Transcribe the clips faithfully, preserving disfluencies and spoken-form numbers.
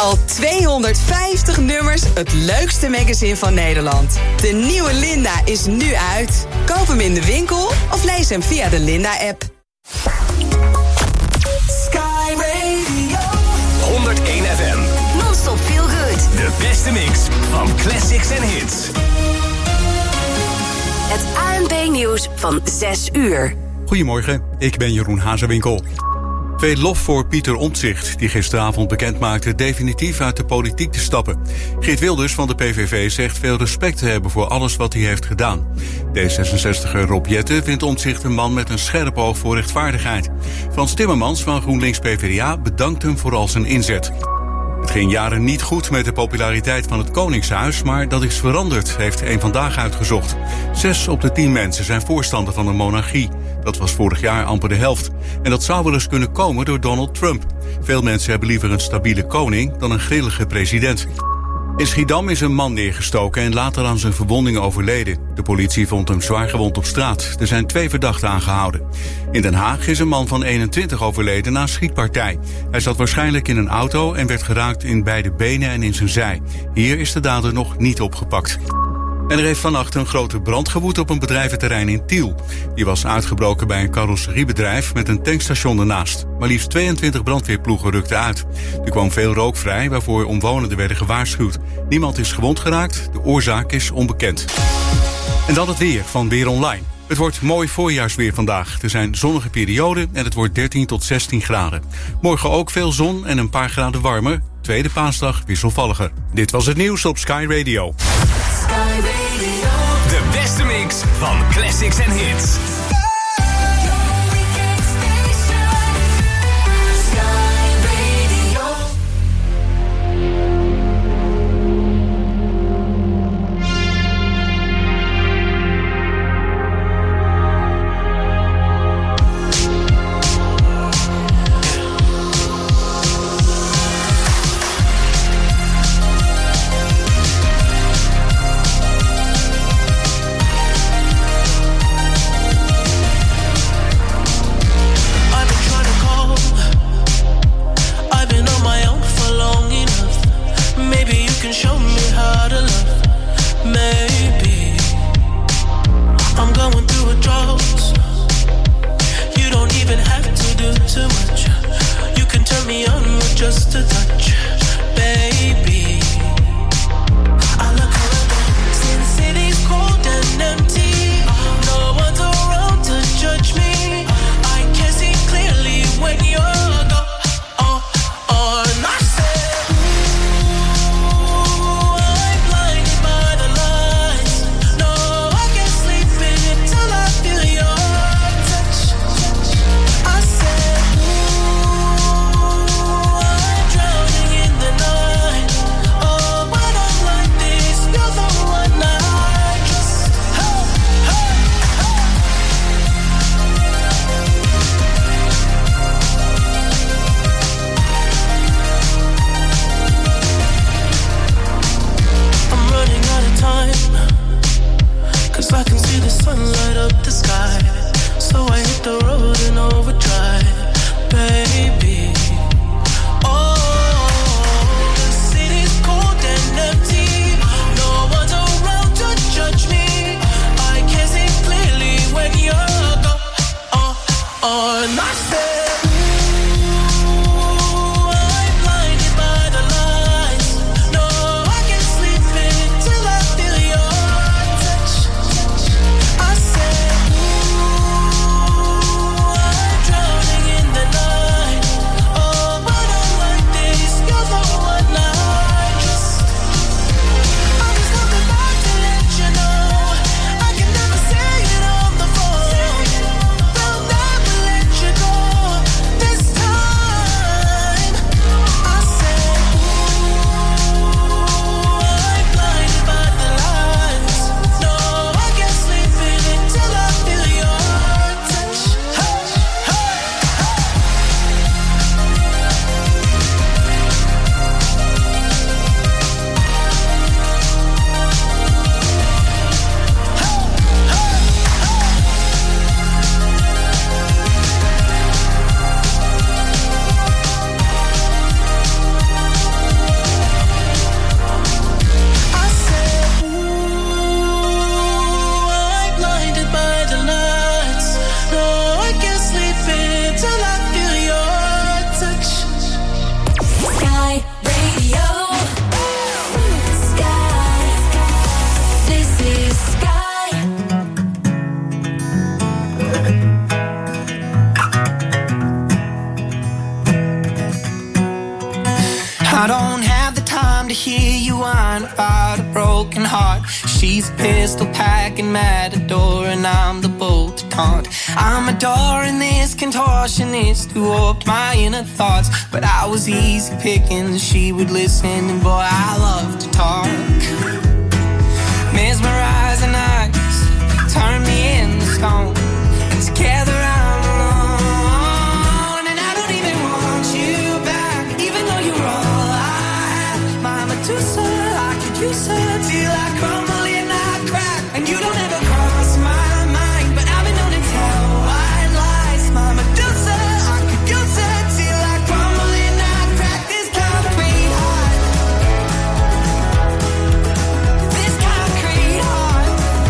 Al tweehonderdvijftig nummers, het leukste magazine van Nederland. De nieuwe Linda is nu uit. Koop hem in de winkel of lees hem via de Linda-app. Sky Radio. honderdéén F M. Non-stop feel good. De beste mix van classics en hits. Het A N P-nieuws van zes uur. Goedemorgen, ik ben Jeroen Hazewinkel. Veel lof voor Pieter Omtzigt, die gisteravond bekendmaakte definitief uit de politiek te stappen. Geert Wilders van de P V V zegt veel respect te hebben voor alles wat hij heeft gedaan. D zesenzestiger Rob Jetten vindt Omtzigt een man met een scherp oog voor rechtvaardigheid. Frans Timmermans van GroenLinks P v d A bedankt hem voor al zijn inzet. Het ging jaren niet goed met de populariteit van het Koningshuis, maar dat is veranderd, heeft Eén Vandaag uitgezocht. Zes op de tien mensen zijn voorstander van een monarchie. Dat was vorig jaar amper de helft. En dat zou wel eens kunnen komen door Donald Trump. Veel mensen hebben liever een stabiele koning dan een grillige president. In Schiedam is een man neergestoken en later aan zijn verwondingen overleden. De politie vond hem zwaar gewond op straat. Er zijn twee verdachten aangehouden. In Den Haag is een man van eenentwintig overleden na een schietpartij. Hij zat waarschijnlijk in een auto en werd geraakt in beide benen en in zijn zij. Hier is de dader nog niet opgepakt. En er heeft vannacht een grote brand gewoed op een bedrijventerrein in Tiel. Die was uitgebroken bij een carrosseriebedrijf met een tankstation ernaast. Maar liefst tweeëntwintig brandweerploegen rukten uit. Er kwam veel rook vrij, waarvoor omwonenden werden gewaarschuwd. Niemand is gewond geraakt, de oorzaak is onbekend. En dan het weer van Weer Online. Het wordt mooi voorjaarsweer vandaag. Er zijn zonnige perioden en het wordt dertien tot zestien graden. Morgen ook veel zon en een paar graden warmer. Tweede paasdag wisselvalliger. Dit was het nieuws op Sky Radio. De beste mix van classics en hits. Just a touch, baby. I look around, since city's cold and empty. No one's around to judge me. I can see clearly when you're gone. Oh, oh, and I said, ooh, I'm blinded by the lights. No, I can't sleep until I feel your touch. I said, ooh, I don't have the time to hear you whine about a broken heart. She's a pistol packing matador and I'm the bull to taunt. I'm adoring this contortionist who warped my inner thoughts, but I was easy picking, she would listen, and boy, I love to talk. Mesmerizing eyes turn me into stone, and together I'm alone, and I don't even want you back, even though you're all I have. My Medusa, I could use her till I crumble and I crack, and you don't ever cross my mind, but I've been known to tell white lies. My Medusa, I could use her till I crumble and I crack. This concrete heart, this concrete heart.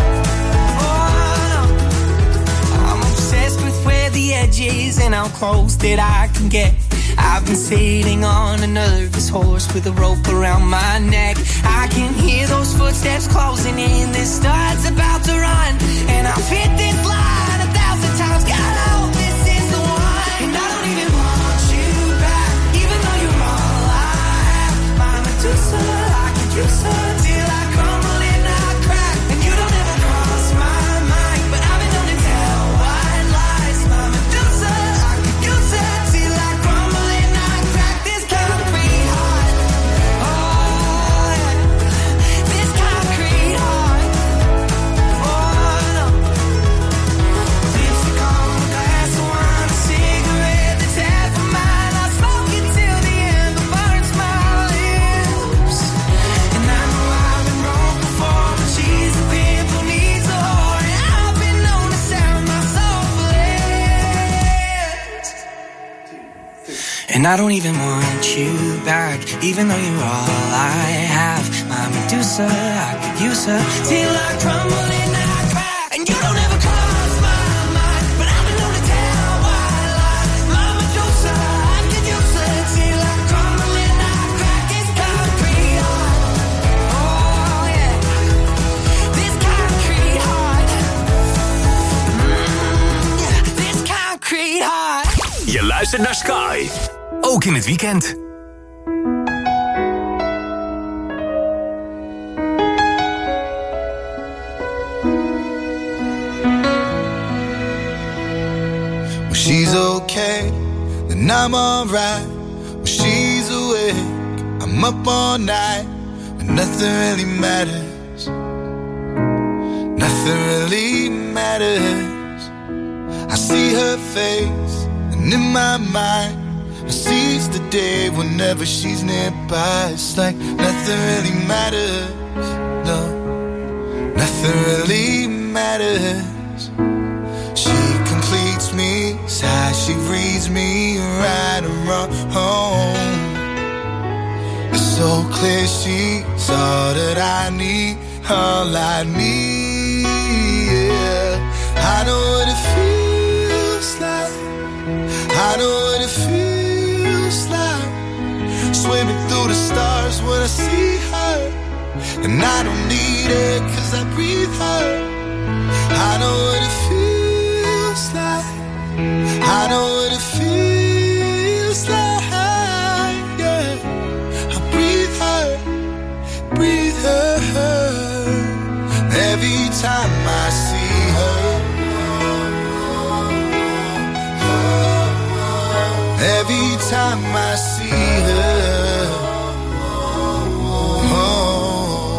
Oh no, I'm obsessed with where the edge is and how close that I can get. I've been sailing on a nervous horse with a rope around my neck. I can hear those footsteps closing in. This star's about to run, and I've hit this line a thousand times. God, I hope this is the one. And I don't even want you back, even though you're all I have. My Medusa, I could use her till I crumble and I crack, and you don't ever cross my mind, but I've been known to tell white lies. My Medusa, I could use her till I crumble and I crack. This concrete heart, oh yeah, this concrete heart, oh no. Lipstick on a glass of wine, a cigarette that's half of mine. I smoke it till the end burns my lips, and I know I've been wrong before, but she's a pimp who needs a whore, and I've been known to sound my soul for less. And I don't even want you back, even though you're all I have. My Medusa, I could use her till I crumble and I crack, and you don't ever cross my mind, but I've been known to tell white lies. My Medusa, I could use her till I crumble and I crack. This concrete heart, oh yeah, this concrete heart, mm, yeah, this concrete heart. Je luistert naar Sky. Ook in het weekend. When she's okay, then I'm alright. When she's awake, I'm up all night. When nothing really matters, nothing really matters. I see her face, and in my mind I seize the day whenever she's nearby. It's like nothing really matters, no, nothing really matters. She completes me, how she reads me right and wrong. It's so clear she's all that I need, all I need, yeah. I know what it feels like, I know what it feels like, swimming through the stars when I see her, and I don't need it cause I breathe her. I know what it feels like, I know what it feels like, yeah. I breathe her, breathe her, every time I see her. Every time I see her, oh.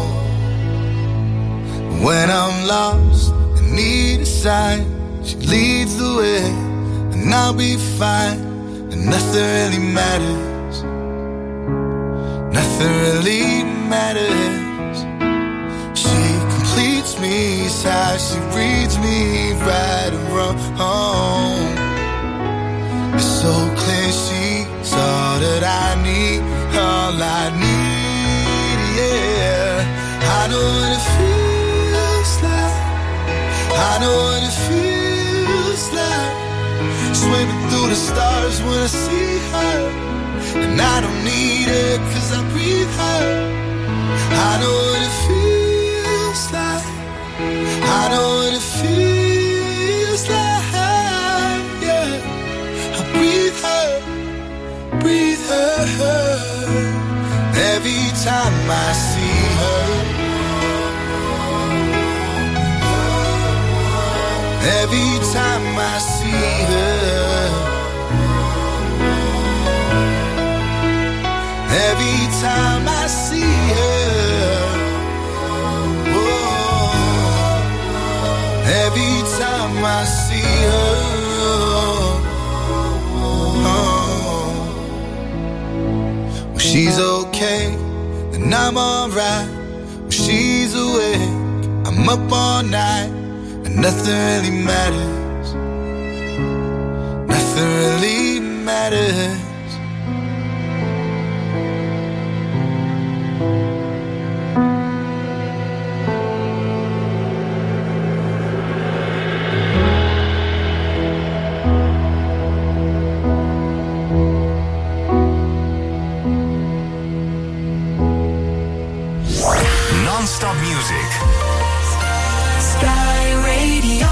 When I'm lost and need a sign, she leads the way, and I'll be fine. And nothing really matters, nothing really matters. She completes me, it's how she reads me right and wrong. It's so clear she's all that I need, all I need, yeah. I know what it feels like, I know what it feels like, swimming through the stars when I see her, and I don't need it cause I breathe her. I know what it feels like, I know what it feels like, yeah. I breathe her, breathe her, time I see her, every time I see her, every time I see her, oh, every time I see her, oh. When she's okay, then I'm alright. When she's awake, I'm up all night, and nothing really matters, nothing really matters. Non-stop music. Sky Radio.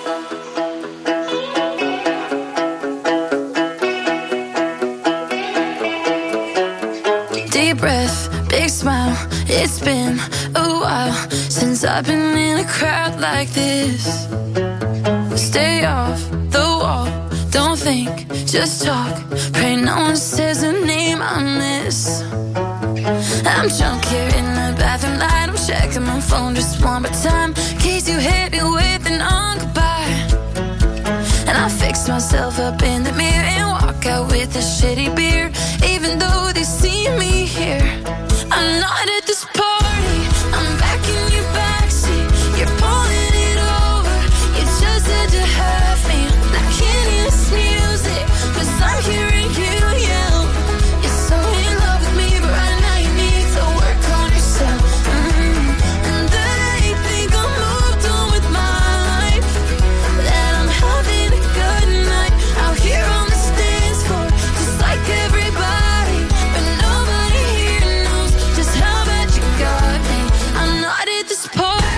Deep breath, big smile. It's been a while since I've been in a crowd like this. Stay off the wall, don't think, just talk. Pray no one says a name I miss. I'm drunk here in the bathroom light. I'm checking my phone just one more time, in case you hit me with an on goodbye. And I fix myself up in the mirror and walk out with a shitty beer, even though they see me here. I'm not at this party, I'm back in your backseat. You're pulling it over, you just had to have me. I can't hear this music, cause I'm hearing you yell. You're so in love with me, but right now you need to work on yourself. Mm. And they think I'm moved on with my life, that I'm having a good night out here on the dance floor, just like everybody. But nobody here knows just how bad you got me. I'm not at this party.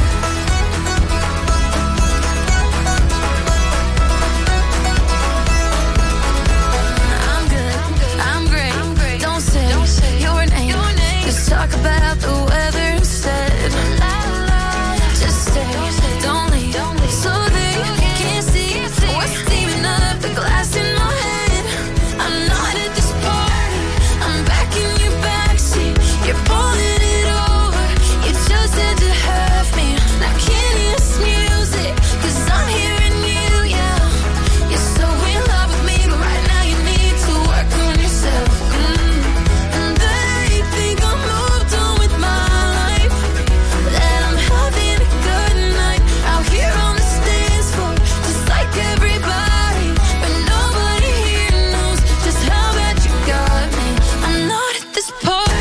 I'm good, I'm great. Don't say your name. Just talk about the weather instead. Just stay, don't leave, so they can't see what's steaming up the glass in my head. I'm not at this party, I'm back in your backseat. You're pulling it over, you just had to have me. I can't hear this music, cause I'm hearing you yell. You're so in love with me, but right now you need to work on yourself. Mm. And they think I'm moved on with my life, that I'm having a good night out here on the dance floor, just like everybody. But nobody here knows just how bad you got me. I'm not at this party.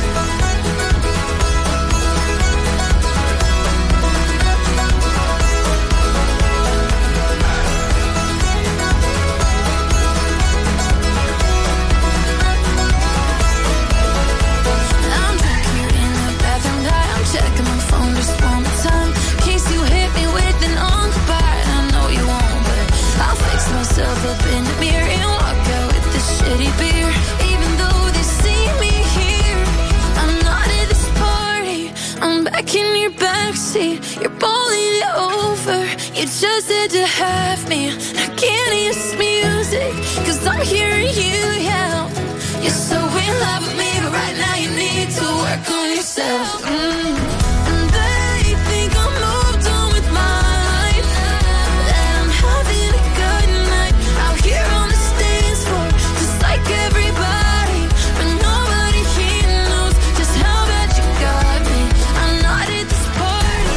I'm back here in the bathroom light. I'm checking my phone just one more time, in case you hit me with an on goodbye. I know you won't, but I'll fix myself up in the mirror and walk out with this shitty beer, even though they see me here. I'm not at this party, I'm back in your backseat. You're pulling it over, you just had to have me. I can't hear this music, cause I'm hearing you yell. You're so in love with me, but right now you need to work on yourself. Mm. And they think I'm moved on with my life, that I'm having a good night out here on the dance floor, just like everybody. But nobody here knows just how bad you got me. I'm not at this party.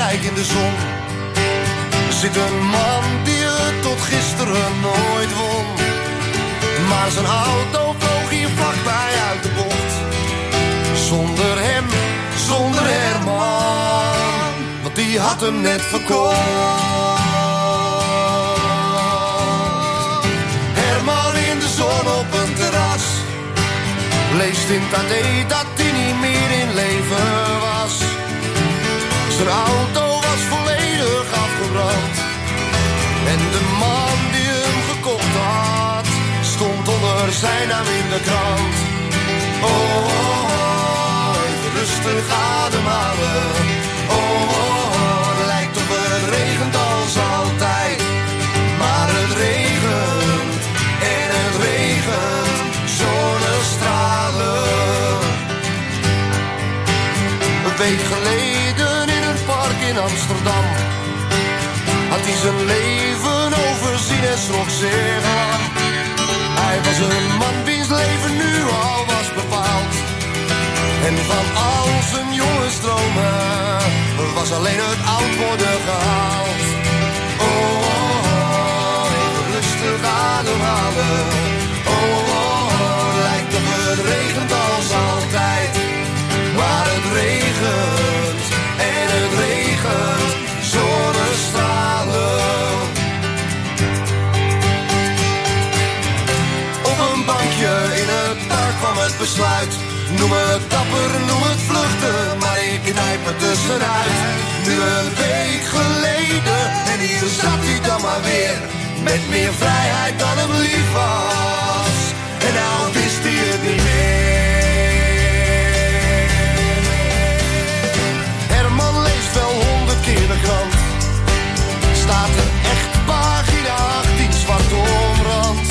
kijk in de zon. Er zit een man die het tot gisteren nooit won. Maar zijn auto vloog hier vlakbij uit de bocht. Zonder hem, zonder Herman, want die had hem net verkocht. Herman in de zon op een terras, leest in het A D dat hij niet meer in leven was. Zijn auto was volledig afgebrand en de man die hem gekocht had stond onder zijn naam in de krant. Oh, oh, oh, even rustig ademhalen. Oh, oh, oh, lijkt op het regent als altijd. Maar het regent en het regent, zonnestralen. Een week geleden in een park in Amsterdam had hij zijn leven overzien en schrok zich aan. Hij was een man wiens leven nu al was bepaald. En van al zijn jonge stromen was alleen het oud worden gehaald. Oh, oh, oh, even rustig ademhalen. Oh, oh, oh, lijkt op het regent als altijd. Maar het regent en het regent, zonnestralen. In het park kwam het besluit. Noem het dapper, noem het vluchten, maar ik knijp het tussenuit. Nu een week geleden en hier zat hij dan maar weer. Met meer vrijheid dan hem lief was. En nou wist hij het niet meer. Herman leest wel honderd keer de krant. Staat er echt pagina achttien zwart omrand.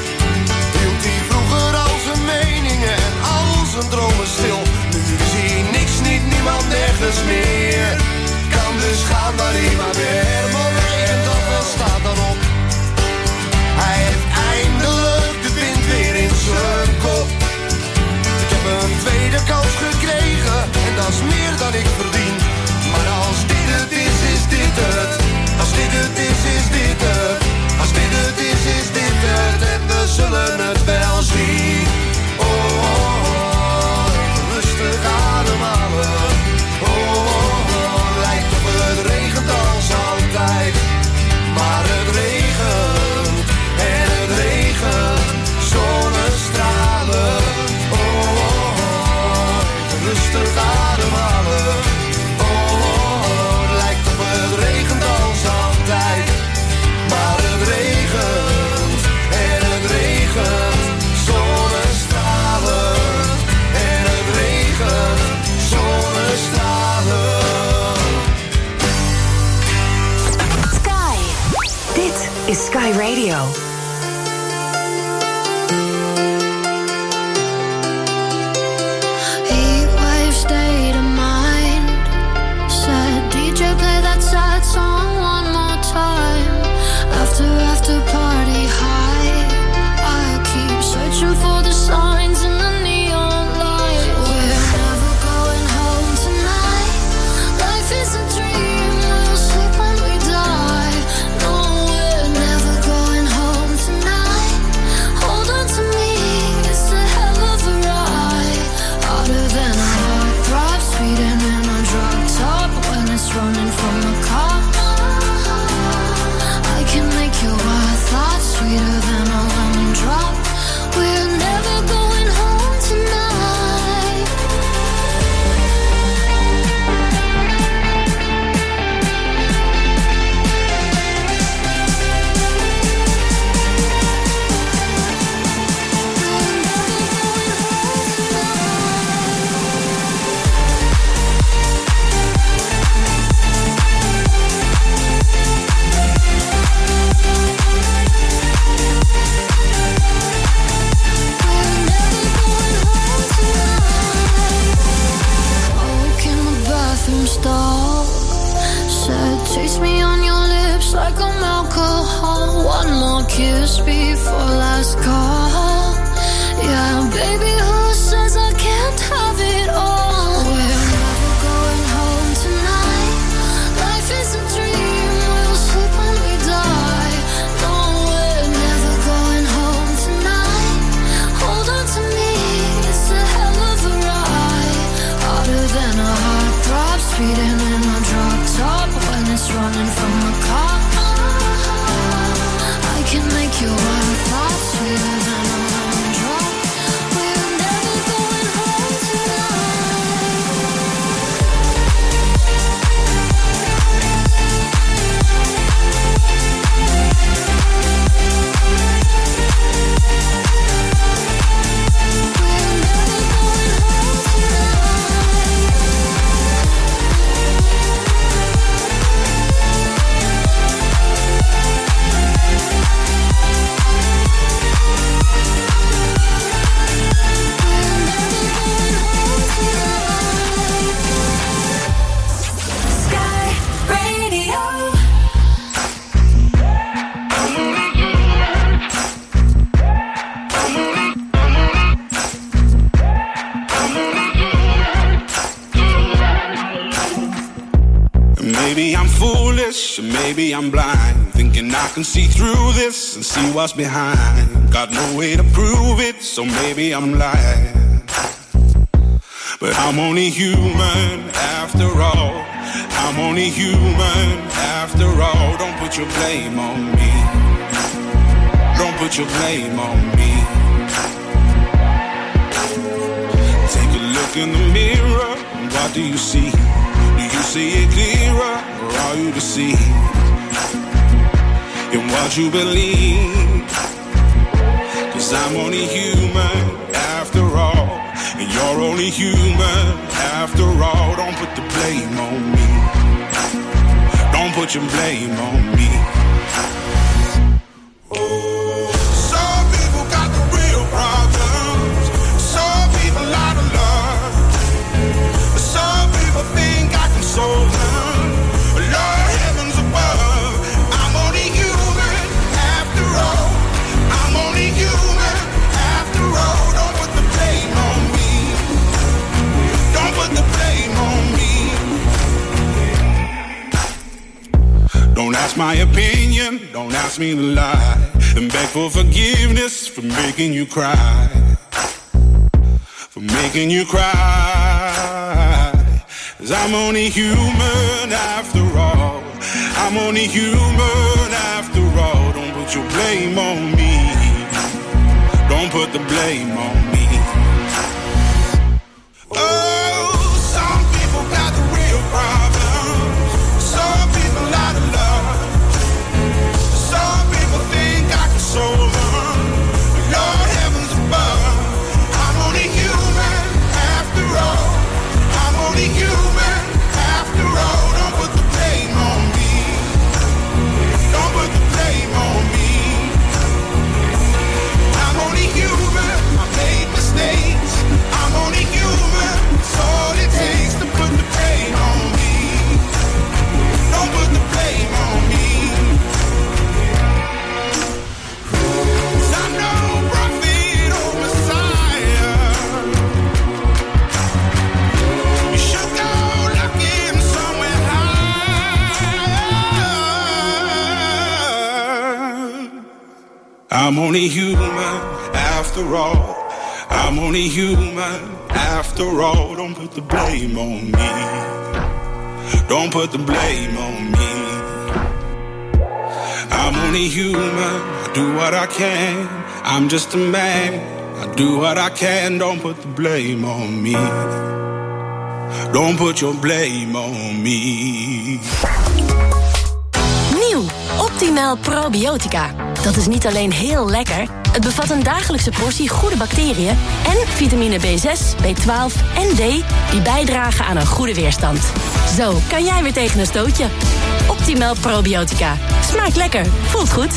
En al zijn dromen stil. Nu is hij niks, niet niemand, nergens meer. Kan dus gaan waar hij maar weer. Herman regent af en staat dan op. Hij heeft eindelijk de wind weer in zijn kop. Ik heb een tweede kans gekregen en dat is meer dan ik verdien. Maar als dit het is, is dit het. Als dit het is, is dit het. Als dit het is, is dit het. En we zullen het wel zien. Oh, oh, oh, rustig ademhalen. Oh, oh, oh, lijkt op het regent als altijd. Maar het regent en het regent, zonnestralen. Oh, oh, oh, rustig ademhalen. Oh, oh, oh, lijkt op het regent als altijd. Maar het regent en het regent, zonnestralen. En het regent, zonnestralen. Sky. Dit is Sky Radio. Heatwave state of mind. Said D J play that sad song one more time. After after party high, I keep searching for the signs in the neon light. We're never going home tonight. Life is a dream, we'll sleep when we die. No, we're never going home tonight. Hold on to me, it's a hell of a ride. Harder than a heart throb, speeding in a drop top when it's running from a car. I can make your wild thoughts sweeter than a lemon drop. We're never going home tonight. Stall. Said, taste me on your lips like I'm alcohol. One more kiss before last call. Yeah, baby, who says I can't have it all? We're never going home tonight. Life maybe I'm blind, thinking I can see through this and see what's behind. Got no way to prove it, so maybe I'm lying. But I'm only human after all. I'm only human after all. Don't put your blame on me. Don't put your blame on me. Take a look in the mirror. What do you see? Do you see it clearer, or are you deceived in what you believe? 'Cause I'm only human after all, and you're only human after all. Don't put the blame on me. Don't put your blame on me. Some people got the real problems. Some people out of love. Some people think I can solve them. Lord, heavens above, I'm only human after all. I'm only human after all. Don't put the blame on me. Don't put the blame on me. Don't ask my opinion, don't ask me to lie, and beg for forgiveness for making you cry, for making you cry. 'Cause I'm only human after all. I'm only human after all. Don't put your blame on me. Don't put the blame on me. Oh, some people got the real problems. Some people out of love. Some people think I can solve them. Lord, heavens above, I'm only human after all. I'm only human after all. Don't put the blame on me. Don't put the blame on me. I'm only human. I made mistakes. I'm only human. It's all it takes to put the blame on me. Don't put the blame on me. 'Cause I'm no prophet or Messiah. You should go looking somewhere high. I'm only human after all. I'm only human after all. Don't put the blame on me. Don't put the blame on me. I'm only human. I do what I can. I'm just a man. I do what I can. Don't put the blame on me. Don't put your blame on me. Nieuw, Optimal Probiotica. Dat is niet alleen heel lekker, het bevat een dagelijkse portie goede bacteriën en vitamine B zes, B twaalf en D die bijdragen aan een goede weerstand. Zo kan jij weer tegen een stootje. Optimal Probiotica. Smaakt lekker, voelt goed.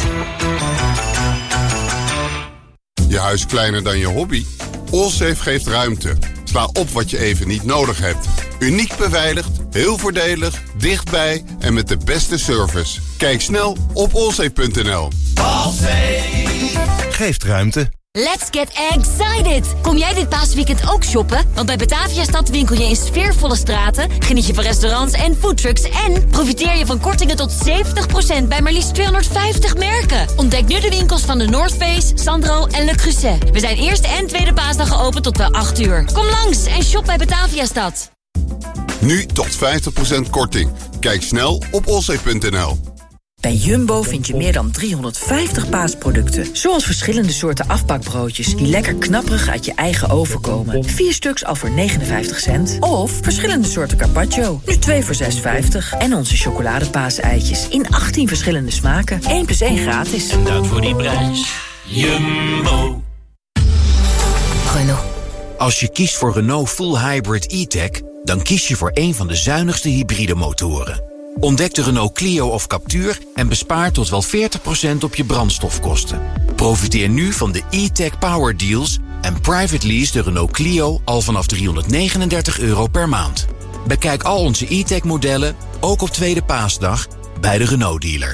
Je huis kleiner dan je hobby? Allsafe geeft ruimte. Sla op wat je even niet nodig hebt. Uniek beveiligd, heel voordelig, dichtbij en met de beste service. Kijk snel op allsafe punt n l. Allsafe geeft ruimte. Let's get excited! Kom jij dit paasweekend ook shoppen? Want bij Bataviastad winkel je in sfeervolle straten, geniet je van restaurants en foodtrucks en profiteer je van kortingen tot zeventig procent bij maar liefst tweehonderdvijftig merken. Ontdek nu de winkels van de North Face, Sandro en Le Creuset. We zijn eerste en tweede paasdag geopend tot wel acht uur. Kom langs en shop bij Bataviastad. Nu tot vijftig procent korting. Kijk snel op allsafe punt n l. Bij Jumbo vind je meer dan driehonderdvijftig paasproducten. Zoals verschillende soorten afbakbroodjes die lekker knapperig uit je eigen oven komen. Vier stuks al voor negenenvijftig cent. Of verschillende soorten carpaccio. Nu twee voor zes vijftig. En onze chocoladepaaseitjes in achttien verschillende smaken. één plus één gratis. En dat voor die prijs. Jumbo. Renault. Als je kiest voor Renault Full Hybrid E-Tech, dan kies je voor een van de zuinigste hybride motoren. Ontdek de Renault Clio of Captur en bespaar tot wel veertig procent op je brandstofkosten. Profiteer nu van de E-Tech Power Deals en private lease de Renault Clio al vanaf driehonderdnegenendertig euro per maand. Bekijk al onze E-Tech modellen, ook op tweede paasdag, bij de Renault dealer.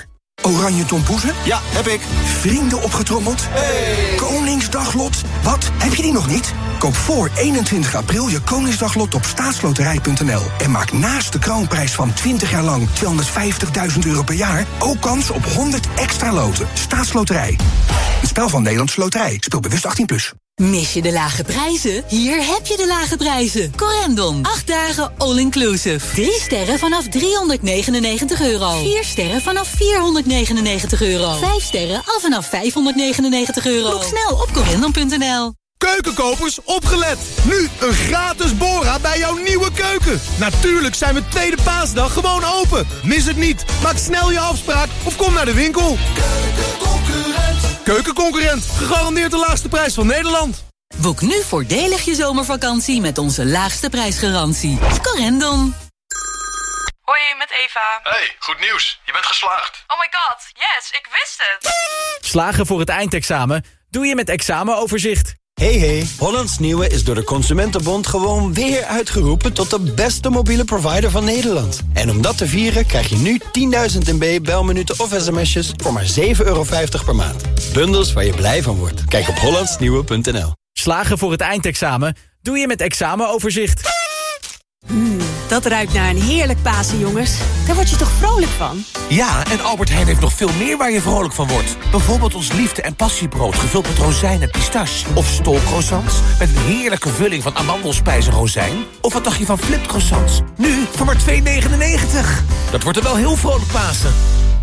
Oranje tompoezen? Ja, heb ik. Vrienden opgetrommeld? Hey. Koningsdaglot? Wat? Heb je die nog niet? Koop voor eenentwintig april je Koningsdaglot op staatsloterij punt n l. En maak naast de kroonprijs van twintig jaar lang tweehonderdvijftigduizend euro per jaar ook kans op honderd extra loten. Staatsloterij. Een spel van Nederlandse Loterij. Speel bewust achttien plus. Mis je de lage prijzen? Hier heb je de lage prijzen. Corendon. acht dagen all-inclusive. drie sterren vanaf driehonderdnegenennegentig euro. vier sterren vanaf vierhonderdnegenennegentig euro. vijf sterren al vanaf vijfhonderdnegenennegentig euro. Boek snel op corendon punt n l. Keukenkopers, opgelet! Nu een gratis Bora bij jouw nieuwe keuken. Natuurlijk zijn we tweede paasdag gewoon open. Mis het niet. Maak snel je afspraak of kom naar de winkel. Keukenconcurrent. Keukenconcurrent. Gegarandeerd de laagste prijs van Nederland. Boek nu voordelig je zomervakantie met onze laagste prijsgarantie. Corendon. Hoi, met Eva. Hey, goed nieuws. Je bent geslaagd. Oh my god, yes, ik wist het. Slagen voor het eindexamen doe je met Examenoverzicht. Hey hey, Hollands Nieuwe is door de Consumentenbond gewoon weer uitgeroepen tot de beste mobiele provider van Nederland. En om dat te vieren krijg je nu tienduizend MB belminuten of sms'jes voor maar zeven euro vijftig per maand. Bundels waar je blij van wordt. Kijk op hollands nieuwe punt n l. Slagen voor het eindexamen doe je met Examenoverzicht. Mm, dat ruikt naar een heerlijk Pasen, jongens. Daar word je toch vrolijk van? Ja, en Albert Heijn heeft nog veel meer waar je vrolijk van wordt. Bijvoorbeeld ons liefde- en passiebrood gevuld met rozijn en pistache. Of stolcroissants met een heerlijke vulling van amandelspijs en rozijn. Of wat dacht je van flipcroissants? Nu voor maar twee negenennegentig. Dat wordt er wel heel vrolijk Pasen.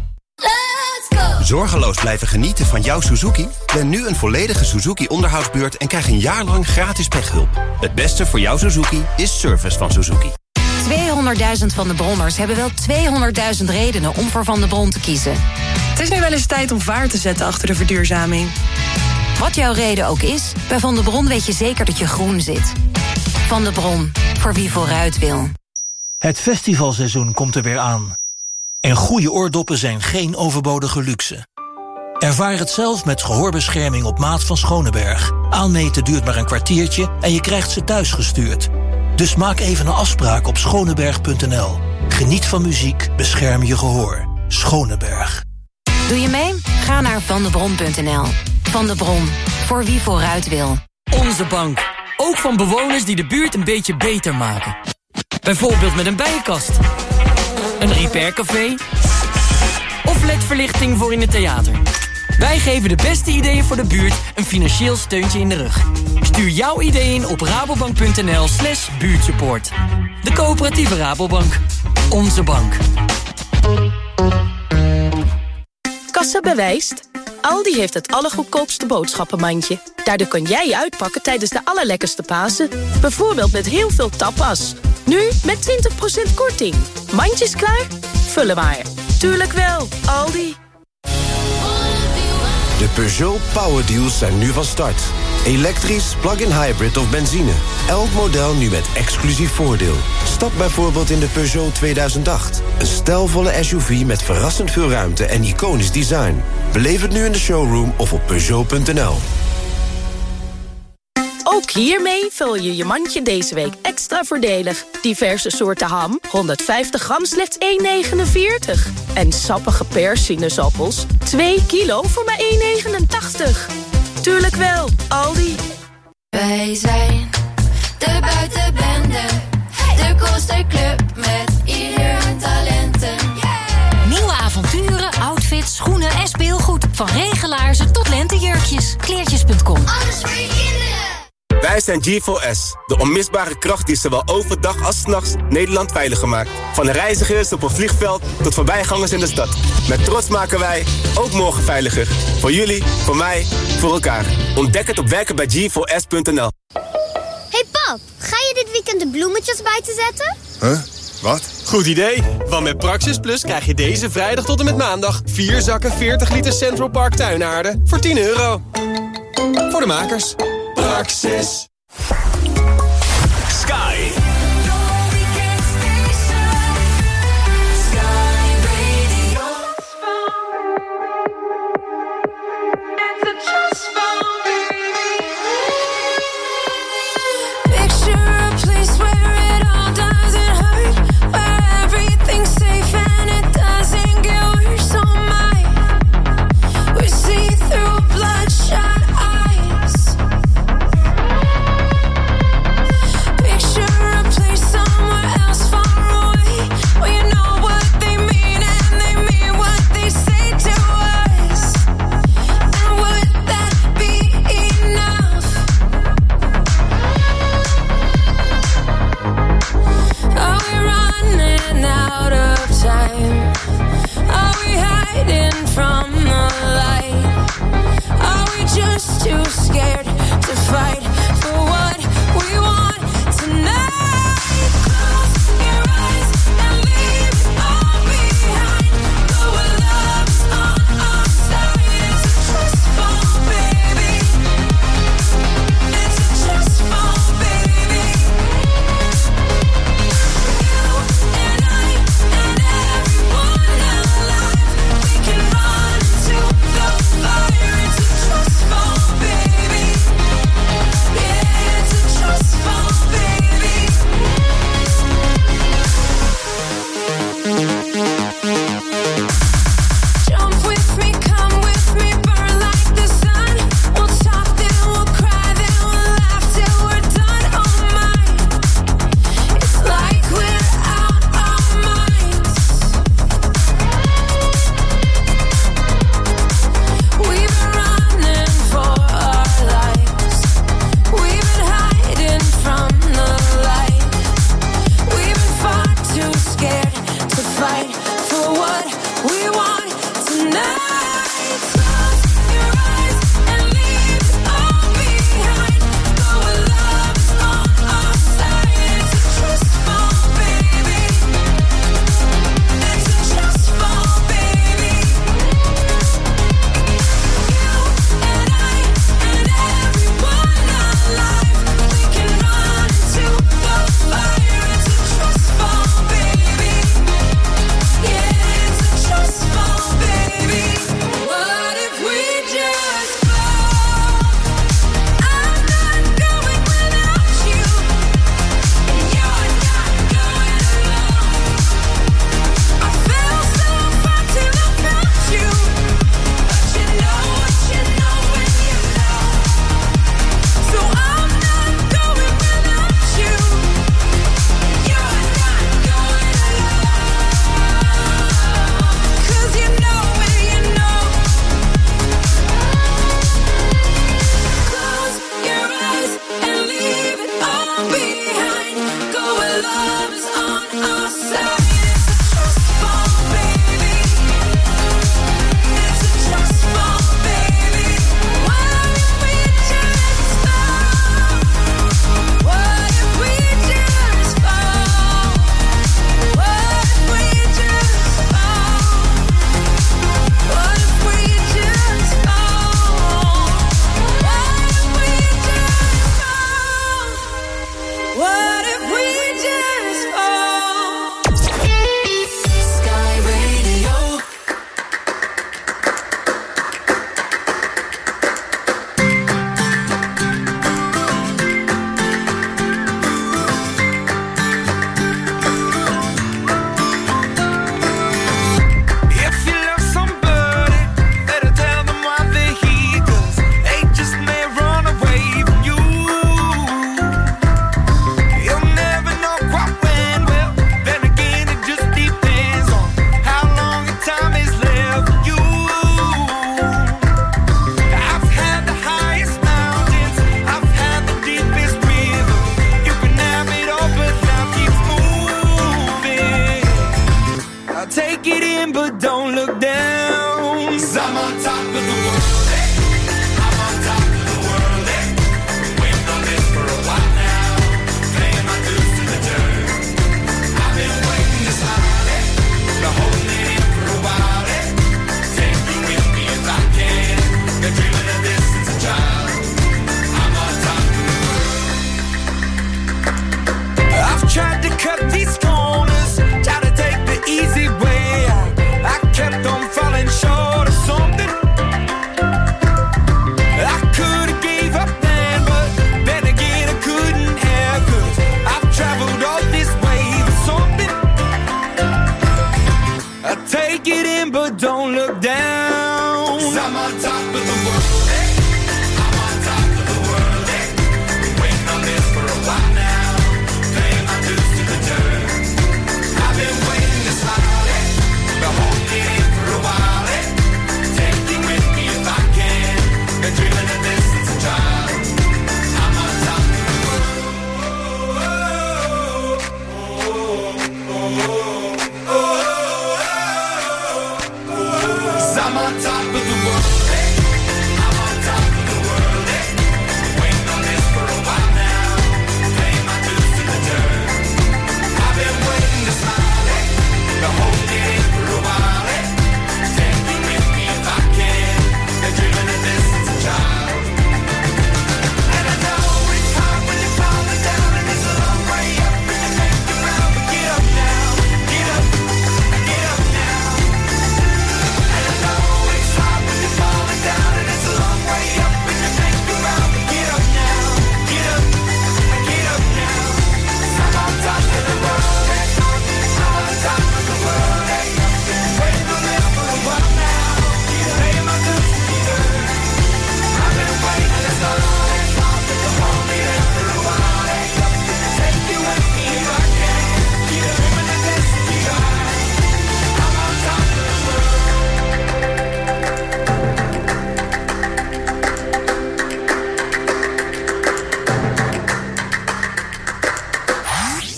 Zorgeloos blijven genieten van jouw Suzuki? Plan nu een volledige Suzuki-onderhoudsbeurt en krijg een jaar lang gratis pechhulp. Het beste voor jouw Suzuki is service van Suzuki. tweehonderdduizend Van de Bronners hebben wel tweehonderdduizend redenen om voor Van de Bron te kiezen. Het is nu wel eens tijd om vaart te zetten achter de verduurzaming. Wat jouw reden ook is, bij Van de Bron weet je zeker dat je groen zit. Van de Bron, voor wie vooruit wil. Het festivalseizoen komt er weer aan. En goede oordoppen zijn geen overbodige luxe. Ervaar het zelf met gehoorbescherming op maat van Schoneberg. Aanmeten duurt maar een kwartiertje en je krijgt ze thuis gestuurd. Dus maak even een afspraak op schoneberg punt n l. Geniet van muziek, bescherm je gehoor. Schoneberg. Doe je mee? Ga naar vandebron punt n l. Van de Bron, voor wie vooruit wil. Onze bank. Ook van bewoners die de buurt een beetje beter maken. Bijvoorbeeld met een bijenkast. Een repaircafé of L E D-verlichting voor in het theater. Wij geven de beste ideeën voor de buurt een financieel steuntje in de rug. Stuur jouw idee in op rabobank punt n l slash buurtsupport. De coöperatieve Rabobank. Onze bank. Kassa bewijst. Aldi heeft het allergoedkoopste boodschappenmandje. Daardoor kan jij uitpakken tijdens de allerlekkerste Pasen. Bijvoorbeeld met heel veel tapas. Nu met twintig procent korting. Mandjes klaar? Vullen maar. Tuurlijk wel, Aldi. De Peugeot Power Deals zijn nu van start. Elektrisch, plug-in hybrid of benzine. Elk model nu met exclusief voordeel. Stap bijvoorbeeld in de Peugeot tweeduizend acht. Een stijlvolle S U V met verrassend veel ruimte en iconisch design. Beleef het nu in de showroom of op peugeot punt n l. Ook hiermee vul je je mandje deze week extra voordelig. Diverse soorten ham, honderdvijftig gram, slechts één negenenveertig. En sappige persinezappels, twee kilo voor maar één negenentachtig. Tuurlijk wel, Aldi. Wij zijn de buitenbende, de Coaster Club met ieder hun talenten. Nieuwe avonturen, outfits, schoenen en speelgoed. Van regelaarzen tot lentejurkjes. Kleertjes punt com. Alles voor je kinderen. Wij zijn G four S, de onmisbare kracht die zowel overdag als 's nachts Nederland veiliger maakt. Van reizigers op een vliegveld tot voorbijgangers in de stad. Met trots maken wij ook morgen veiliger. Voor jullie, voor mij, voor elkaar. Ontdek het op werken bij G four S punt n l. Hey pap, ga je dit weekend de bloemetjes buiten zetten? Huh? Wat? Goed idee, want met Praxis Plus krijg je deze vrijdag tot en met maandag vier zakken veertig liter Central Park tuinaarde voor tien euro. Voor de makers. Praxis. Sky. Safe and it doesn't get worse on my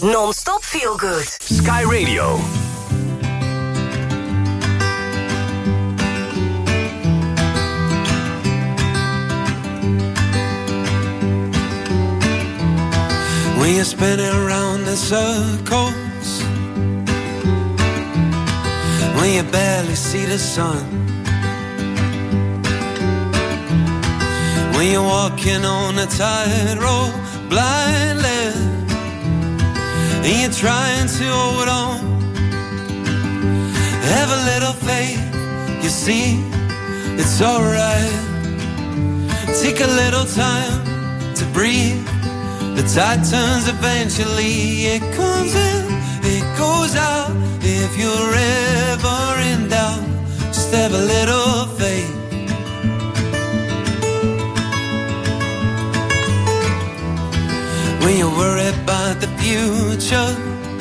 Non-stop feel good. Sky Radio. When you're spinning around in circles, when you barely see the sun, when you're walking on a tightrope blindly, and you're trying to hold on, have a little faith, you see, it's alright. Take a little time to breathe. The tide turns eventually, it comes in, it goes out. If you're ever in doubt, just have a little faith. When you worry about the future,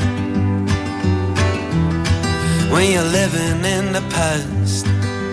when you're living in the past,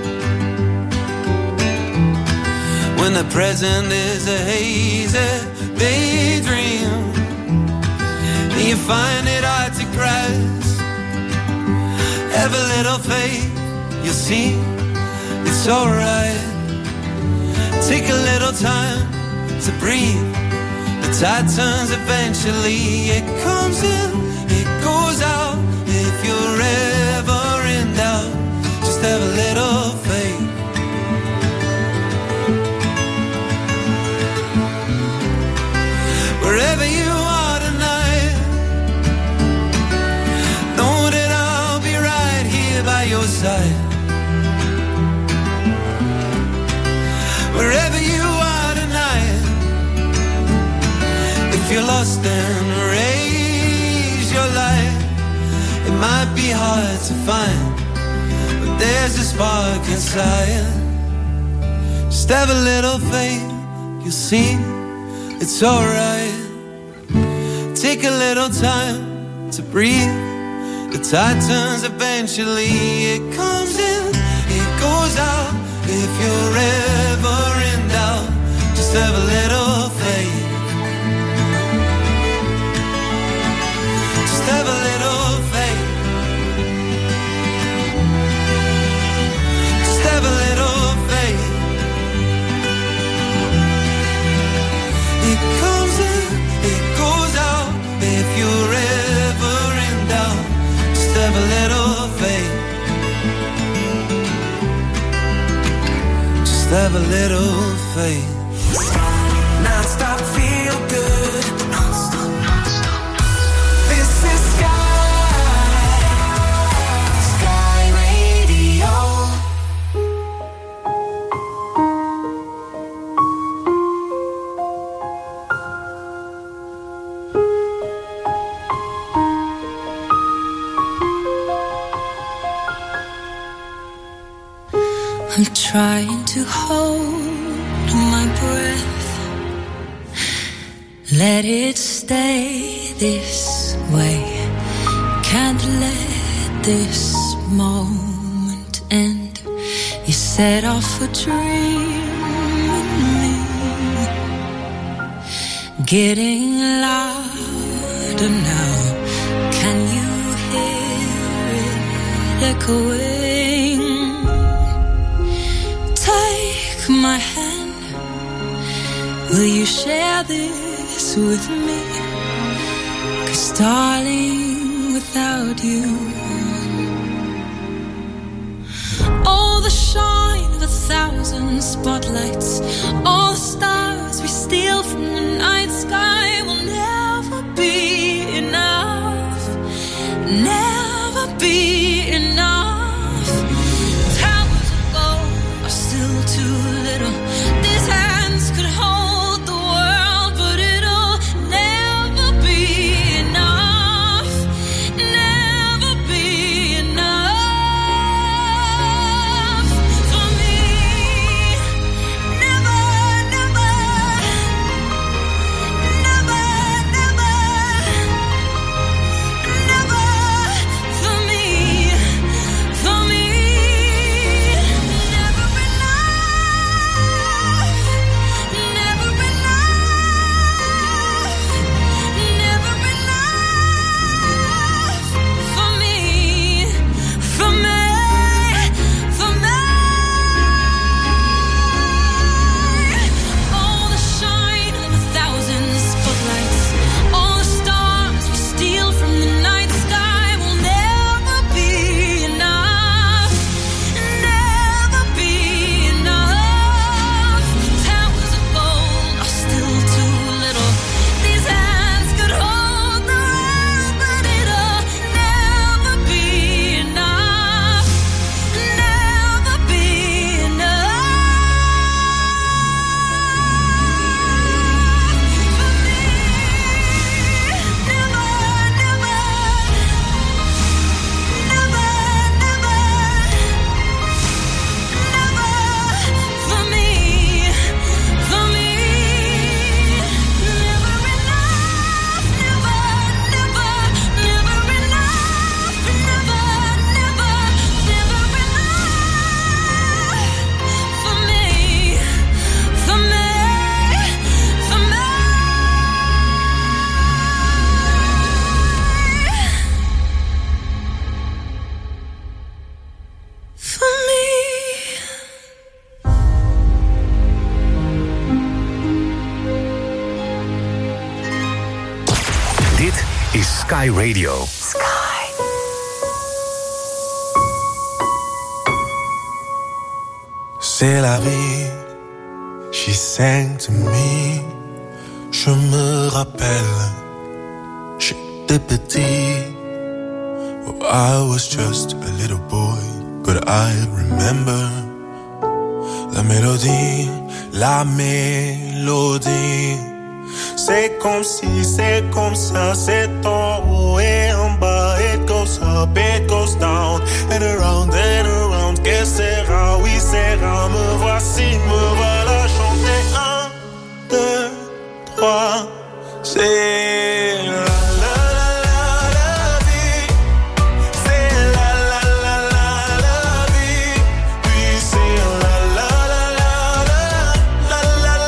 when the present is a hazy daydream, and you find it hard to grasp, have a little faith, you'll see, it's alright. Take a little time to breathe. The tide turns eventually, it comes in, it goes out. If you're ever in doubt, just have a little faith. Wherever you are tonight, know that I'll be right here by your side. Wherever you are tonight, if you're lost then raise your light. It might be hard to find, but there's a spark inside. Just have a little faith, you'll see, it's alright. Take a little time to breathe. The tide turns eventually, it comes in, it goes out. If you're ever in doubt, just have a little faith. Just have a little faith. Just have a little faith. It comes in, it goes out. If you're ever in doubt, just have a little faith. Just have a little faith. Non-stop feel good. Non-stop, non-stop. This is Sky. Sky Radio. I'm trying to hold my breath, let it stay this way. Can't let this moment end. You set off a dream in me, getting louder now. Can you hear it echoing? Take my hand, will you share this with me? 'Cause darling, without you, all the shine of a thousand spotlights, all the stars we steal from the night sky will never be enough, never be enough. Towers of gold are still too little. These hands could hold the world, but it'll never be enough, never be enough for me, never, is Sky Radio. Sky. C'est la vie, she sang to me. Je me rappelle, j'étais petit. Oh, I was just a little boy, but I remember la mélodie, la mélodie. C'est comme si, c'est comme ça, c'est en haut et en bas. It goes up, it goes down, and around, and around. Que sera, oui, sera. Me voici, me voilà chanter. Un, deux, trois. C'est la la la la la vie. C'est la la la la la vie. Puis c'est la la la la la la la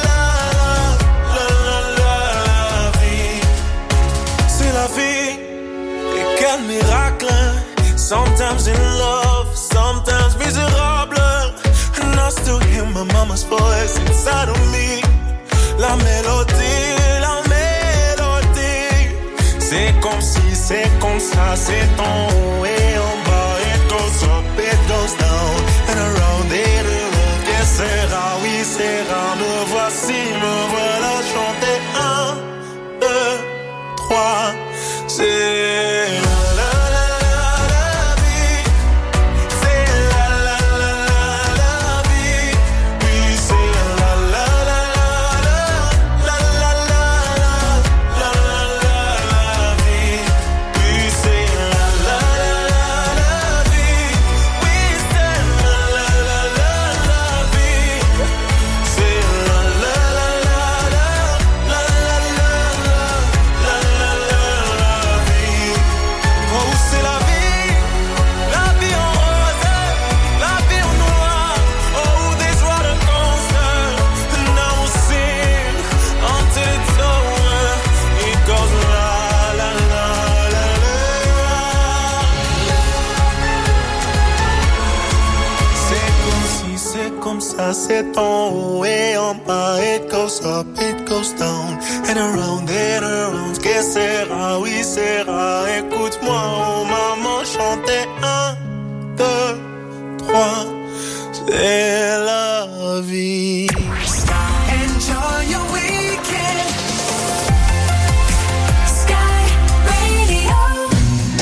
la la la vie. C'est la vie. Et quel miracle. Sometimes in love, sometimes miserable. And I still hear my mama's voice inside of me. La mélodie, la mélodie. C'est comme si, c'est comme ça, c'est en haut et en bas. It goes up, it goes down, and around it around. Que sera, oui, sera. Me voici, me voilà chanter. Un, deux, trois. C'est la la la la la vie. C'est la la la la la vie. Oui, c'est la la la la la la la la la la vie. Oui, c'est la la la la vie. Oui, c'est la la la la vie. C'est la la la la la la la la vie. Oh, c'est la vie, la vie en rose, la vie en noir. Oh, des joies de concert. Now we'll sing until it's over. It goes la la la la la. C'est comme si, c'est comme ça, c'est en haut et en bas. It goes up, it goes down, and around and around. Que sera, oui, sera. Écoute-moi, oh maman, chanter. Un, deux, trois. C'est la vie. Enjoy your weekend. Sky Radio.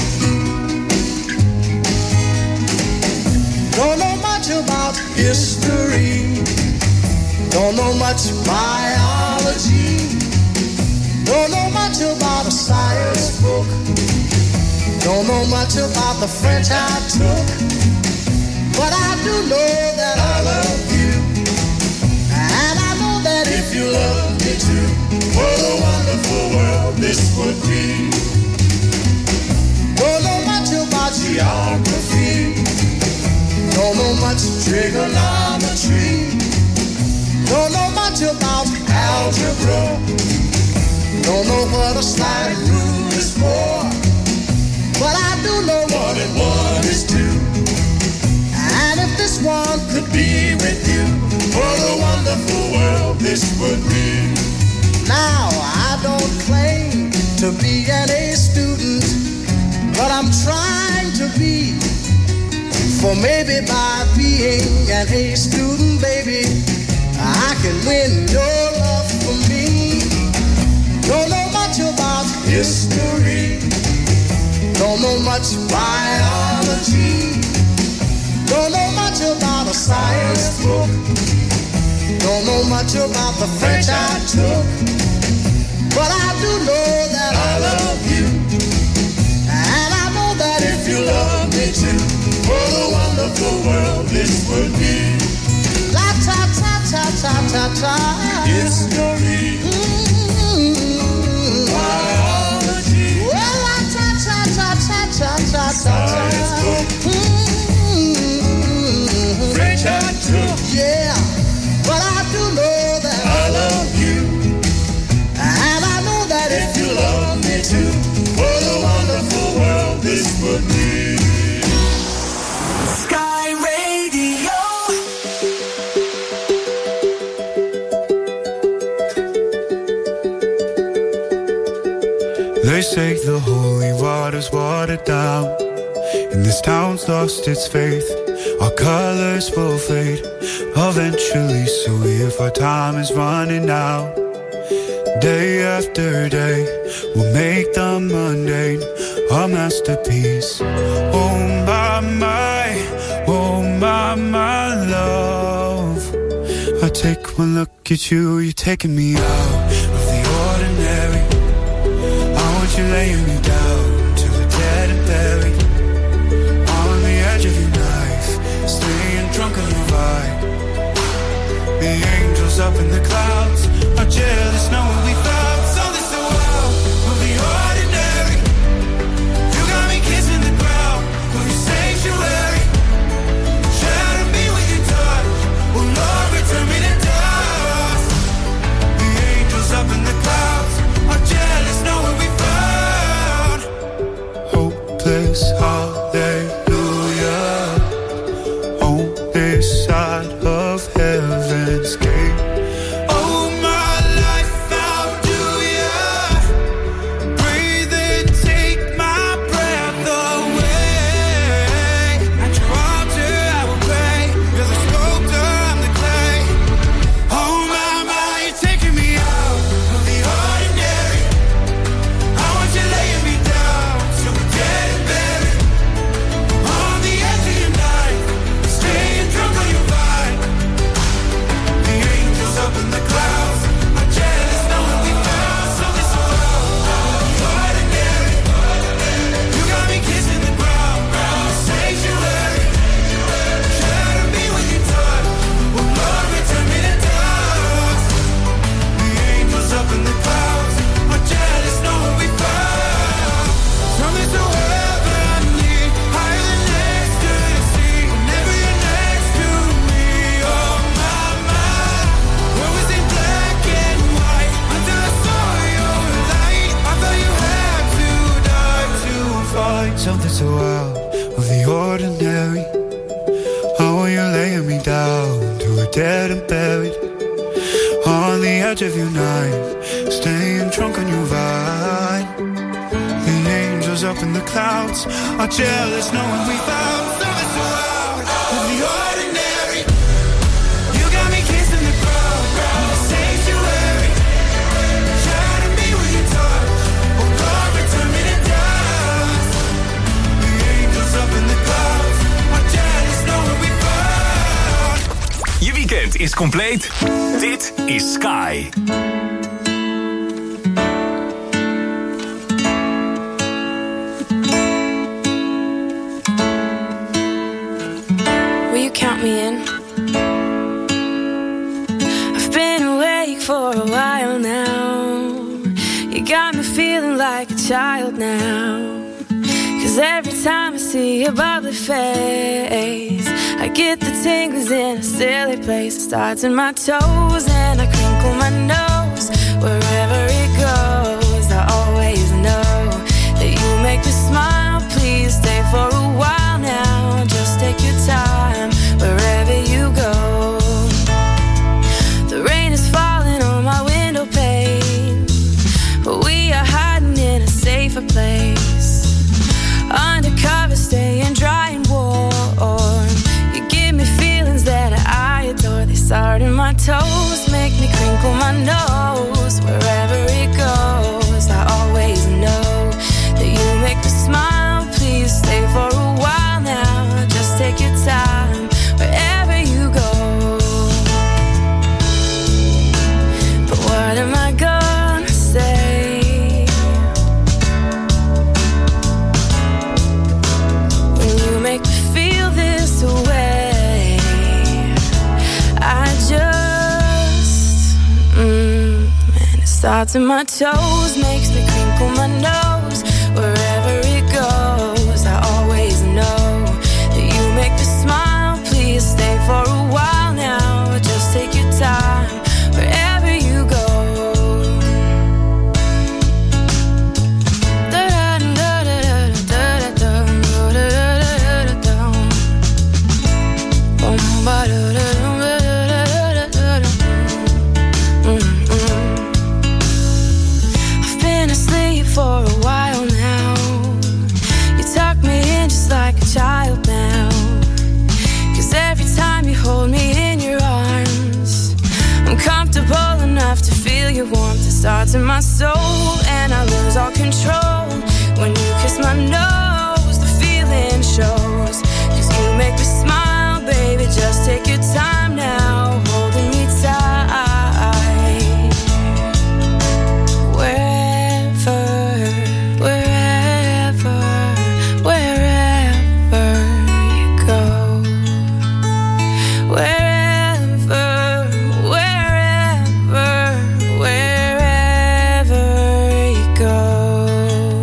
Don't know much about history. Don't know much biology. Don't know much about a science book. Don't know much about the French I took. But I do know that I love you. And I know that if you love me too, what a wonderful world this would be. Don't know much about geography. Don't know much trigonometry. Don't know much about algebra. Don't know what a sliding rule is for. But I do know one and one is two. And if this one could be with you, what a wonderful world this would be. Now, I don't claim to be an A student, but I'm trying to be. For maybe by being an A student, baby, I can win your love for me. Don't know much about history. Don't know much biology. Don't know much about a science book. Don't know much about the French I took. But I do know that I love you. And I know that if you love me too, what a wonderful world this would be. La ta ta ta ta ta ta. History. Mm-hmm. Biology. Well, la ta ta ta ta ta ta ta. Science book. Mm-hmm. French I took. Yeah, but I do know that I love you. And I know that if you love me too, what a wonderful world this would be. Sky Radio. They say the holy water's watered down, and this town's lost its faith. Our colors will fade eventually, so if our time is running out, day after day, we'll make the mundane a masterpiece. Oh my, my, oh my, my love, I take one look at you, you're taking me out of the ordinary. I want you laying me down till we're dead and buried, on the edge of your knife, staying drunk on your vibe. The angels up in the clouds are jealous knowing we found something so wild of the ordinary. You got me kissing the ground of your sanctuary. Shatter me with your touch, oh Lord, return me to dust. The angels up in the clouds are jealous knowing we found hopeless hallelujah on this side of heaven's gate. Oh my life, how do ya breathe and take my breath away? At your altar I will pray, you're the sculptor, I'm the clay. Oh my, my, you're taking me out of the ordinary. I want you laying me down so we're dead and buried, on the edge of your knife, staying drunk on your vine. The angels up in the clouds are jealous knowing we found something so wild, the ordinary. You got me kissing the ground, ground sanctuary. Shatter me with your touch, oh Lord, return me to dust. The angels up in the clouds are jealous knowing we found something so heavenly, higher than ecstasy. Whenever you're next to me, oh my, my. Where was it black and white until I saw your light? I thought you had to die to find something so out of the ordinary. How are you laying me down to a dead and buried, on the edge of your knife, staying drunk on your vine. The angels up in the clouds are jealous knowing we found something so out of the ordinary. You got me kissing the ground, ground sanctuary. Shatter me with your touch, oh Lord, return me to dust. The angels up in the clouds are jealous knowing we found. Je weekend is compleet. Dit is Sky. Will you count me in? I've been awake for a while now. You got me feeling like a child now. Cause every time I see your bubbly face, I get the tingles in a silly place. It starts in my toes and I crinkle my nose. Wherever it goes, I always know that you make me smile. Please stay for a while now. Just take your time wherever you go. The rain is falling on my window pane, but we are hiding in a safer place. Undercover, staying dry and warm. You give me feelings that I adore. They start in my toes, make me crinkle my nose. Wherever it goes, I always know that you make me smile. Please stay for a while now. Just take your time wherever you go. But what am I gonna say when you make me feel this way? I just, mm, and it starts in my toes, makes me crinkle my nose. Wherever it goes, I always know that you make me smile. Please stay for a while now. Just take your time wherever you go. I've been asleep for a while your warmth, it starts in my soul, and I lose all control. When you kiss my nose, the feeling shows. 'Cause you make me smile, baby, just take your time now, holding me tight. Wherever, wherever, wherever you go. Wherever, wherever, wherever you go.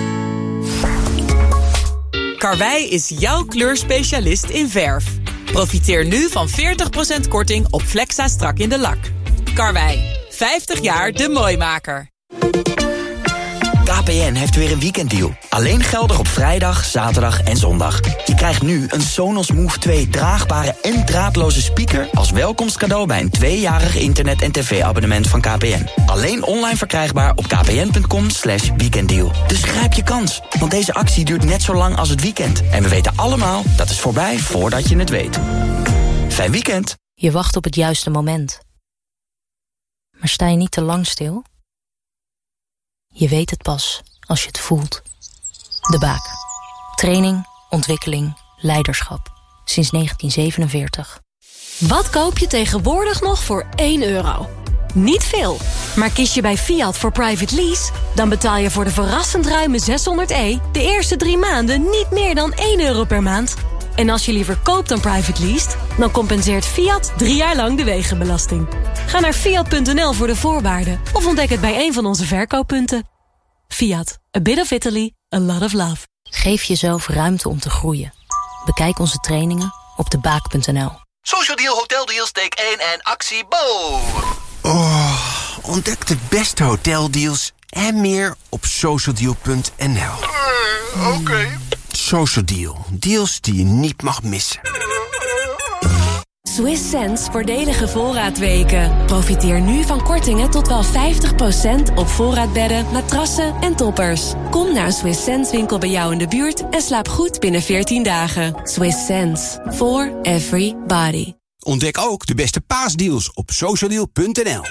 Karwei is jouw kleurspecialist in verf. Profiteer nu van veertig procent korting op Flexa strak in de lak. Karwei, vijftig jaar de mooimaker. K P N heeft weer een weekenddeal. Alleen geldig op vrijdag, zaterdag en zondag. Je krijgt nu een Sonos Move twee draagbare en draadloze speaker als welkomstcadeau bij een tweejarig internet- en tv-abonnement van K P N. Alleen online verkrijgbaar op kpn.com slash weekenddeal. Dus grijp je kans, want deze actie duurt net zo lang als het weekend. En we weten allemaal, dat is voorbij voordat je het weet. Fijn weekend. Je wacht op het juiste moment. Maar sta je niet te lang stil? Je weet het pas als je het voelt. De Baak. Training, ontwikkeling, leiderschap. Sinds negentien zevenenveertig. Wat koop je tegenwoordig nog voor één euro? Niet veel. Maar kies je bij Fiat voor private lease, dan betaal je voor de verrassend ruime zeshonderd e... de eerste drie maanden niet meer dan één euro per maand. En als je liever koopt dan private leased, dan compenseert Fiat drie jaar lang de wegenbelasting. Ga naar fiat punt n l voor de voorwaarden of ontdek het bij een van onze verkooppunten. Fiat, a bit of Italy, a lot of love. Geef jezelf ruimte om te groeien. Bekijk onze trainingen op de baak punt n l. Social Deal Hotel Deals, take één en actie Bo! Oh, ontdek de beste hoteldeals en meer op social deal punt n l. Uh, Oké. Okay. Social Deal, deals die je niet mag missen. Swiss Sense voordelige voorraadweken. Profiteer nu van kortingen tot wel vijftig procent op voorraadbedden, matrassen en toppers. Kom naar een Swiss Sense winkel bij jou in de buurt en slaap goed binnen veertien dagen. Swiss Sense, for everybody. Ontdek ook de beste paasdeals op social deal punt n l.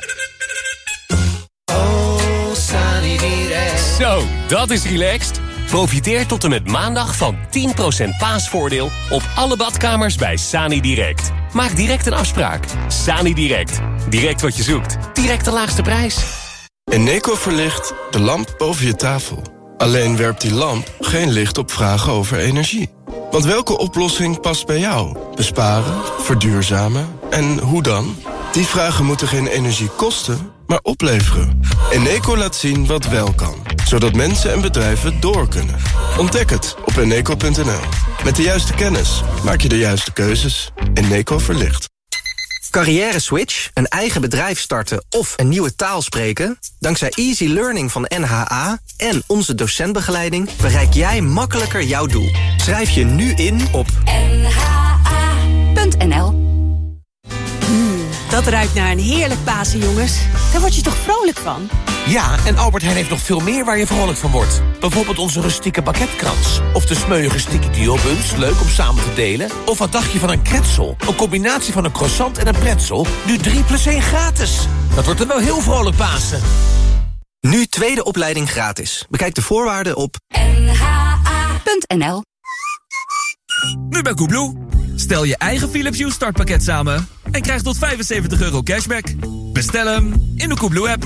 Zo, dat is relaxed. Profiteer tot en met maandag van tien procent paasvoordeel op alle badkamers bij Sani Direct. Maak direct een afspraak. Sani Direct. Direct wat je zoekt. Direct de laagste prijs. Eneco verlicht de lamp boven je tafel. Alleen werpt die lamp geen licht op vragen over energie. Want welke oplossing past bij jou? Besparen, verduurzamen en hoe dan? Die vragen moeten geen energie kosten, maar opleveren. Eneco laat zien wat wel kan, zodat mensen en bedrijven door kunnen. Ontdek het op eneco punt n l. Met de juiste kennis maak je de juiste keuzes. Eneco verlicht. Carrière switch, een eigen bedrijf starten of een nieuwe taal spreken? Dankzij Easy Learning van N H A en onze docentbegeleiding bereik jij makkelijker jouw doel. Schrijf je nu in op n h a punt n l. Mm, dat ruikt naar een heerlijk Pasen, jongens. Daar word je toch vrolijk van? Ja, en Albert Heijn heeft nog veel meer waar je vrolijk van wordt. Bijvoorbeeld onze rustieke baguettekrans. Of de smeuïge sticky duo-buns, leuk om samen te delen. Of wat dacht je van een kretzel? Een combinatie van een croissant en een pretzel. Nu drie plus één gratis. Dat wordt er wel heel vrolijk Pasen. Nu tweede opleiding gratis. Bekijk de voorwaarden op n h a punt n l. Nu bij Coolblue. Stel je eigen Philips Hue startpakket samen en krijg tot vijfenzeventig euro cashback. Bestel hem in de Coolblue-app.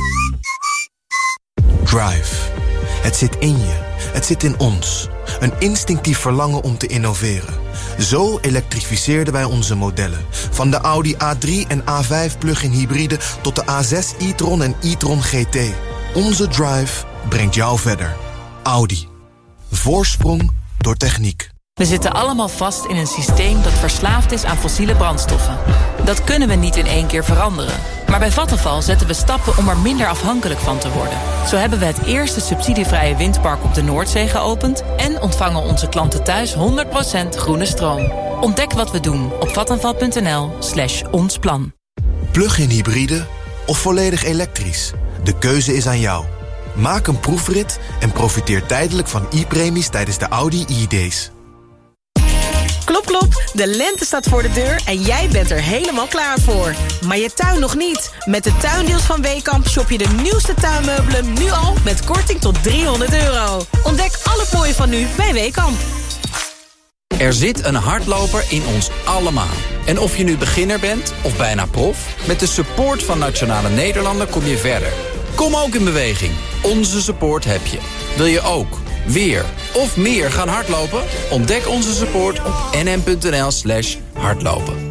Drive. Het zit in je. Het zit in ons. Een instinctief verlangen om te innoveren. Zo elektrificeerden wij onze modellen. Van de Audi A drie en A vijf plug-in hybride tot de A zes e-tron en e-tron G T. Onze drive brengt jou verder. Audi. Voorsprong door techniek. We zitten allemaal vast in een systeem dat verslaafd is aan fossiele brandstoffen. Dat kunnen we niet in één keer veranderen. Maar bij Vattenfall zetten we stappen om er minder afhankelijk van te worden. Zo hebben we het eerste subsidievrije windpark op de Noordzee geopend en ontvangen onze klanten thuis honderd procent groene stroom. Ontdek wat we doen op vattenfall punt n l slash ons plan. Plug-in hybride of volledig elektrisch? De keuze is aan jou. Maak een proefrit en profiteer tijdelijk van e-premies tijdens de Audi e-days. Klop, klop, de lente staat voor de deur en jij bent er helemaal klaar voor. Maar je tuin nog niet? Met de tuindeals van Weekamp shop je de nieuwste tuinmeubelen nu al met korting tot driehonderd euro. Ontdek alle mooie van nu bij Weekamp. Er zit een hardloper in ons allemaal. En of je nu beginner bent of bijna prof, met de support van Nationale Nederlanden kom je verder. Kom ook in beweging. Onze support heb je. Wil je ook weer of meer gaan hardlopen? Ontdek onze support op nm.nl slash hardlopen.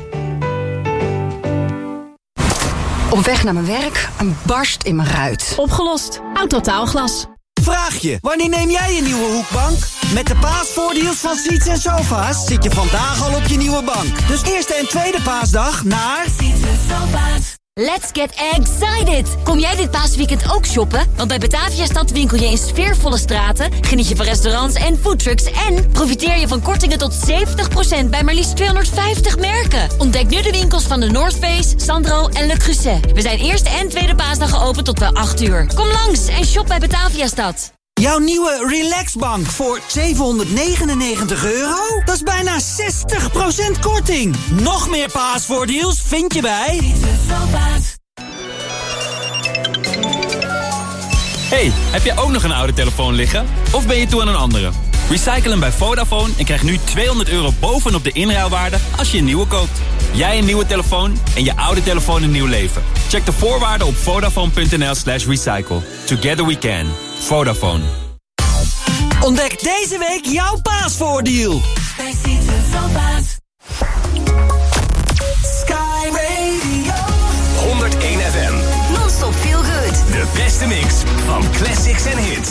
Op weg naar mijn werk, een barst in mijn ruit. Opgelost. Autotaalglas. Vraag je, wanneer neem jij een nieuwe hoekbank? Met de paasvoordeels van Seats en Sofa's zit je vandaag al op je nieuwe bank. Dus eerste en tweede paasdag naar Seats en Sofa's. Let's get excited! Kom jij dit paasweekend ook shoppen? Want bij Bataviastad winkel je in sfeervolle straten, geniet je van restaurants en foodtrucks en profiteer je van kortingen tot zeventig procent bij maar liefst tweehonderdvijftig merken. Ontdek nu de winkels van de North Face, Sandro en Le Creuset. We zijn eerste en tweede paasdag geopend tot wel acht uur. Kom langs en shop bij Bataviastad. Jouw nieuwe Relaxbank voor zevenhonderdnegenennegentig euro? Dat is bijna zestig procent korting. Nog meer paasvoordeels vind je bij Hey, heb jij ook nog een oude telefoon liggen? Of ben je toe aan een andere? Recycle hem bij Vodafone en krijg nu tweehonderd euro bovenop de inruilwaarde als je een nieuwe koopt. Jij een nieuwe telefoon en je oude telefoon een nieuw leven. Check de voorwaarden op vodafone.nl slash recycle. Together we can. Vodafone. Ontdek deze week jouw paasvoordeel. Bij Seats en Sofa's. Sky Radio. honderdéén F M. Non-stop feel good. De beste mix van classics en hits.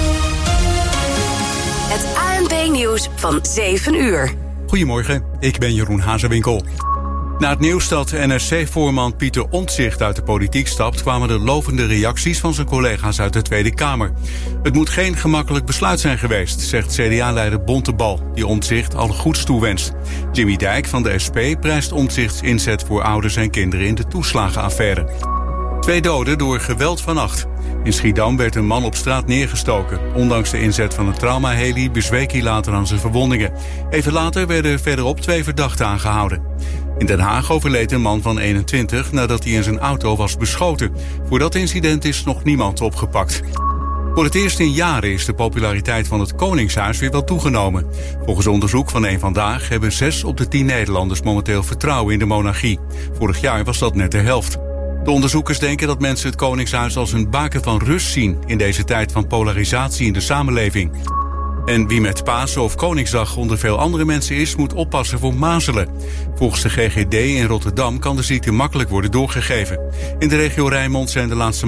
Het A N P-nieuws van zeven uur. Goedemorgen, ik ben Jeroen Hazewinkel. Na het nieuws dat N S C-voorman Pieter Omtzigt uit de politiek stapt, kwamen de lovende reacties van zijn collega's uit de Tweede Kamer. Het moet geen gemakkelijk besluit zijn geweest, zegt C D A-leider Bontebal, die Omtzigt alle goeds toewenst. Jimmy Dijk van de S P prijst Omtzigts inzet voor ouders en kinderen in de toeslagenaffaire. Twee doden door geweld vannacht. In Schiedam werd een man op straat neergestoken. Ondanks de inzet van een traumaheli bezweek hij later aan zijn verwondingen. Even later werden verderop twee verdachten aangehouden. In Den Haag overleed een man van eenentwintig nadat hij in zijn auto was beschoten. Voor dat incident is nog niemand opgepakt. Voor het eerst in jaren is de populariteit van het Koningshuis weer wat toegenomen. Volgens onderzoek van Eén Vandaag hebben zes op de tien Nederlanders momenteel vertrouwen in de monarchie. Vorig jaar was dat net de helft. De onderzoekers denken dat mensen het Koningshuis als een baken van rust zien in deze tijd van polarisatie in de samenleving. En wie met Pasen of Koningsdag onder veel andere mensen is, moet oppassen voor mazelen. Volgens de G G D in Rotterdam kan de ziekte makkelijk worden doorgegeven. In de regio Rijnmond zijn de laatste